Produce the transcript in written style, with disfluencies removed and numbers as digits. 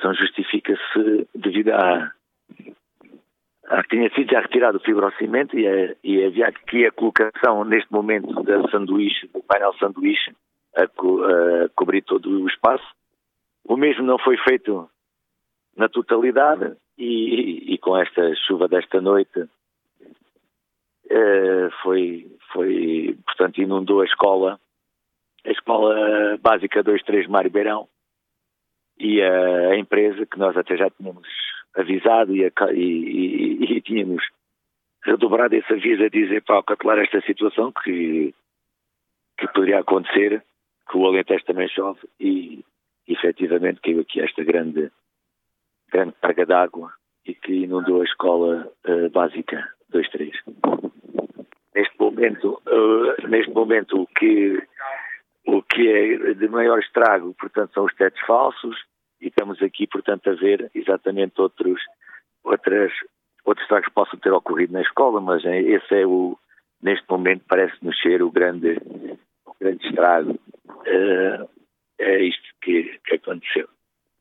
situação justifica-se devido a que tinha sido já retirado o fibrocimento e havia aqui a colocação neste momento da sanduíche, do painel sanduíche, a cobrir todo o espaço. O mesmo não foi feito na totalidade e com esta chuva desta noite portanto, inundou a escola básica 23 Mário Beirão, e a empresa, que nós até já tínhamos avisado e tínhamos redobrado esse aviso a dizer para cautelar esta situação que poderia acontecer, que o Alentejo também chove e efetivamente caiu aqui esta grande carga d'água e que inundou a escola básica 23. Neste momento o que é de maior estrago, portanto, são os tetos falsos, e estamos aqui, portanto, a ver exatamente outros estragos que possam ter ocorrido na escola, mas esse é neste momento parece-nos ser o grande estrago. É isto que aconteceu.